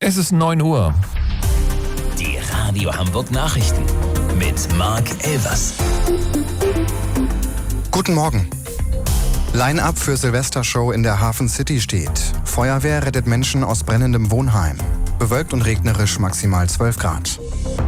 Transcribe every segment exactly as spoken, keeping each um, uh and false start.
Es ist neun Uhr. Die Radio Hamburg Nachrichten mit Mark Elvers. Guten Morgen. Line-up für Silvestershow in der Hafen City steht. Feuerwehr rettet Menschen aus brennendem Wohnheim. Bewölkt und regnerisch, maximal zwölf Grad.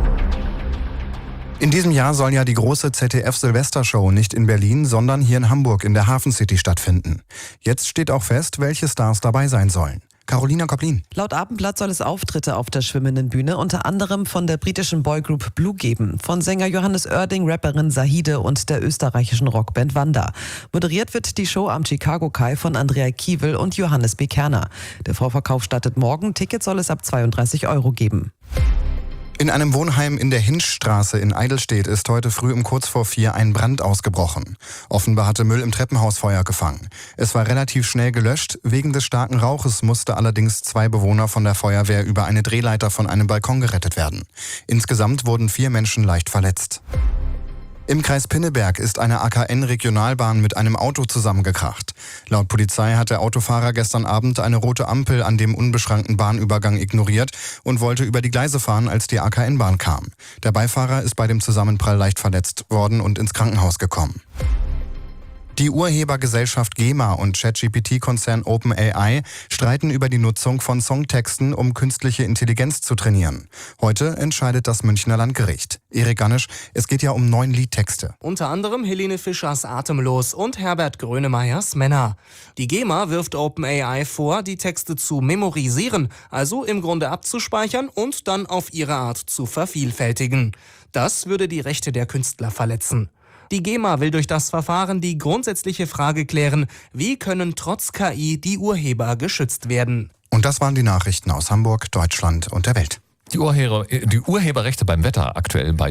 In diesem Jahr soll ja die große Z D F-Silvestershow nicht in Berlin, sondern hier in Hamburg in der Hafen City stattfinden. Jetzt steht auch fest, welche Stars dabei sein sollen. Carolina Koplin. Laut Abendblatt soll es Auftritte auf der schwimmenden Bühne unter anderem von der britischen Boygroup Blue geben, von Sänger Johannes Oerding, Rapperin Sahide und der österreichischen Rockband Wanda. Moderiert wird die Show am Chicago Kai von Andrea Kiewel und Johannes B. Kerner. Der Vorverkauf startet morgen, Tickets soll es ab zweiunddreißig Euro geben. In einem Wohnheim in der Hinschstraße in Eidelstedt ist heute früh um kurz vor vier ein Brand ausgebrochen. Offenbar hatte Müll im Treppenhaus Feuer gefangen. Es war relativ schnell gelöscht. Wegen des starken Rauches musste allerdings zwei Bewohner von der Feuerwehr über eine Drehleiter von einem Balkon gerettet werden. Insgesamt wurden vier Menschen leicht verletzt. Im Kreis Pinneberg ist eine A K N-Regionalbahn mit einem Auto zusammengekracht. Laut Polizei hat der Autofahrer gestern Abend eine rote Ampel an dem unbeschrankten Bahnübergang ignoriert und wollte über die Gleise fahren, als die A K N-Bahn kam. Der Beifahrer ist bei dem Zusammenprall leicht verletzt worden und ins Krankenhaus gekommen. Die Urhebergesellschaft GEMA und ChatGPT-Konzern OpenAI streiten über die Nutzung von Songtexten, um künstliche Intelligenz zu trainieren. Heute entscheidet das Münchner Landgericht. Erik Ganesch, es geht ja um neun Liedtexte. Unter anderem Helene Fischers Atemlos und Herbert Grönemeyers Männer. Die GEMA wirft OpenAI vor, die Texte zu memorisieren, also im Grunde abzuspeichern und dann auf ihre Art zu vervielfältigen. Das würde die Rechte der Künstler verletzen. Die GEMA will durch das Verfahren die grundsätzliche Frage klären, wie können trotz K I die Urheber geschützt werden. Und das waren die Nachrichten aus Hamburg, Deutschland und der Welt. Die, Urheber, die Urheberrechte beim Wetter aktuell bei